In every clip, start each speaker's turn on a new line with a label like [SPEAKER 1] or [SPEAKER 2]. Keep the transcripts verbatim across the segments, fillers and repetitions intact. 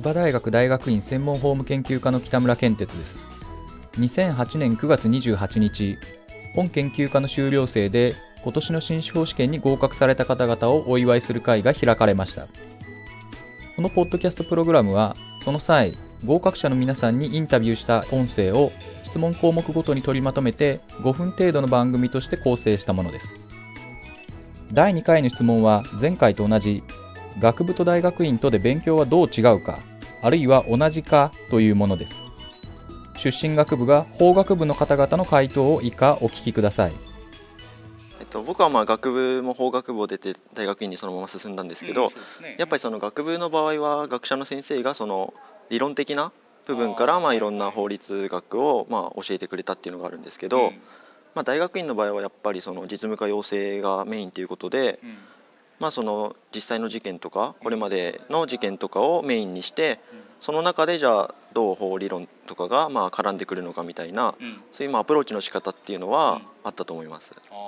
[SPEAKER 1] 千葉大学大学院専門法務研究科の北村健哲です。にせんはちねんくがつにじゅうはちにち、本研究科の修了生で今年の新司法試験に合格された方々をお祝いする会が開かれました。このポッドキャストプログラムは、その際、合格者の皆さんにインタビューした音声を質問項目ごとに取りまとめてごふん程度の番組として構成したものです。だいにかいの質問は前回と同じ、学部と大学院とで勉強はどう違うか、あるいは同じかというものです。出身学部が法学部の方々の回答を以下お聞きください。
[SPEAKER 2] えっと、僕はまあ学部も法学部を出て大学院にそのまま進んだんですけど、うんね、やっぱりその学部の場合は学者の先生がその理論的な部分からまあいろんな法律学をまあ教えてくれたっていうのがあるんですけど、うんまあ、大学院の場合はやっぱりその実務家養成がメインということで、うんまあ、その実際の事件とかこれまでの事件とかをメインにしてその中でじゃあどう法理論とかがまあ絡んでくるのかみたいなそういうまあアプローチの仕方っていうのはあったと思います。
[SPEAKER 3] あ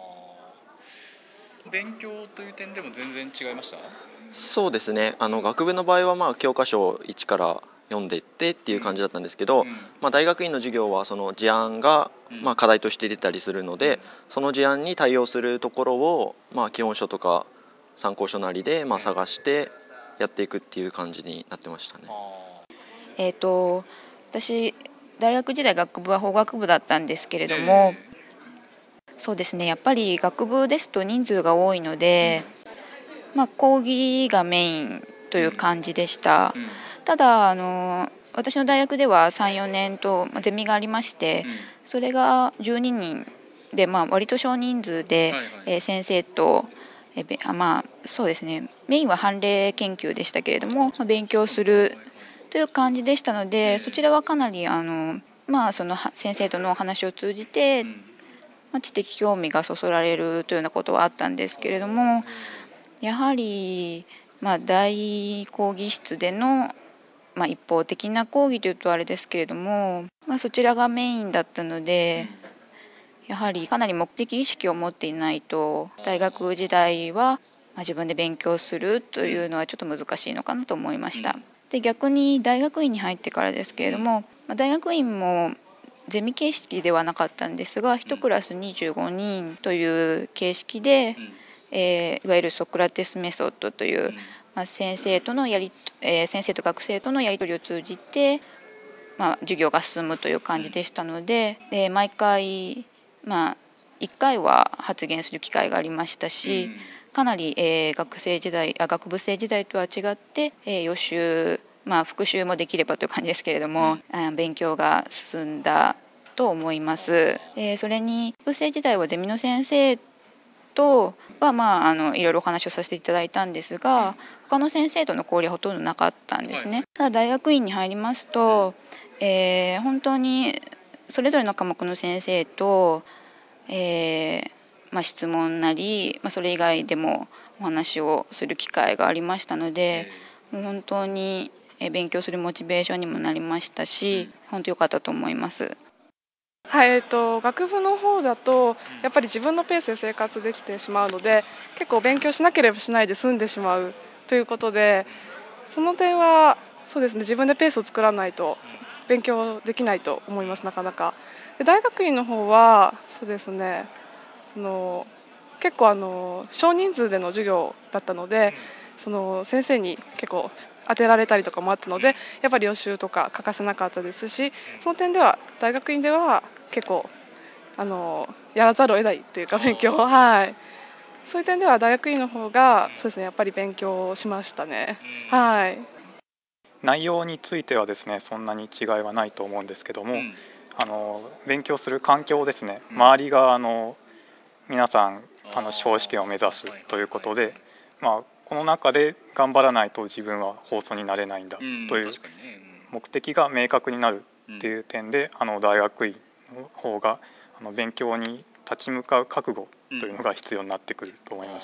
[SPEAKER 3] 勉強という点でも全然違いました？
[SPEAKER 2] そうですね、あの学部の場合はまあ教科書いちから読んでいってっていう感じだったんですけど、うんまあ、大学院の授業はその事案がまあ課題として出たりするので、うん、その事案に対応するところをまあ基本書とか参考書なりでまあ探してやっていくっていう感じになってましたね。
[SPEAKER 4] えーと、私大学時代学部は法学部だったんですけれども、えー、そうですねやっぱり学部ですと人数が多いので、うんまあ、講義がメインという感じでした、うんうん、ただあの私の大学では さんよねんと、まあ、ゼミがありまして、うん、それがじゅうににんで、まあ、割と少人数で、はいはいえー、先生とえまあそうですねメインは判例研究でしたけれども、まあ、勉強するという感じでしたので、そちらはかなりあの、まあ、その先生とのお話を通じて、まあ、知的興味がそそられるというようなことはあったんですけれども、やはり、まあ、大講義室での、まあ、一方的な講義というとあれですけれども、まあ、そちらがメインだったのでやはりかなり目的意識を持っていないと大学時代は自分で勉強するというのはちょっと難しいのかなと思いました。で逆に大学院に入ってからですけれども、大学院もゼミ形式ではなかったんですがいちクラスにじゅうごにんという形式で、えー、いわゆるソクラテスメソッドという、まあ、先生とのやり、えー、先生と学生とのやり取りを通じて、まあ、授業が進むという感じでしたので、で毎回まあ、いっかいは発言する機会がありましたし、かなり、えー、学生時代あ学部生時代とは違って、えー、予習、まあ、復習もできればという感じですけれども、うん、勉強が進んだと思います。えー、それに学部生時代はゼミの先生とは、まあ、あのいろいろお話をさせていただいたんですが他の先生との交流はほとんどなかったんですね。ただ大学院に入りますと、えー、本当にそれぞれの科目の先生と、えーまあ、質問なり、まあ、それ以外でもお話をする機会がありましたので、もう本当に勉強するモチベーションにもなりましたし、本当良かったと思います。
[SPEAKER 5] はい、えーと、学部の方だとやっぱり自分のペースで生活できてしまうので結構勉強しなければしないで済んでしまうということで、その点はそうですね自分でペースを作らないと勉強できないと思います。なかなかで大学院の方はそうですねその結構あの少人数での授業だったので、その先生に結構当てられたりとかもあったのでやっぱり予習とか欠かせなかったですし、その点では大学院では結構あのやらざるを得ないというか勉強を、はい、そういう点では大学院の方がそうですねやっぱり勉強しましたね。はい。
[SPEAKER 6] 内容についてはですねそんなに違いはないと思うんですけども、うん、あの勉強する環境ですね、周りがあの皆さんあの司法試験を目指すということで、まあ、この中で頑張らないと自分は法曹になれないんだという目的が明確になるっていう点で、あの大学院の方があの勉強に立ち向かう覚悟というのが必要になってくると思います。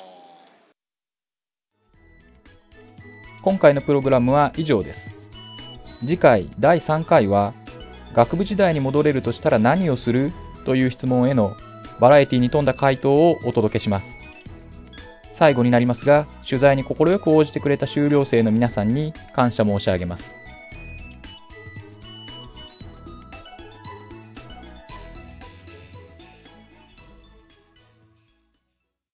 [SPEAKER 1] 今回のプログラムは以上です。次回だいさんかいは学部時代に戻れるとしたら何をするという質問へのバラエティに富んだ回答をお届けします。 最後になりますが、取材に快く応じてくれた修了生の皆さんに感謝申し上げます。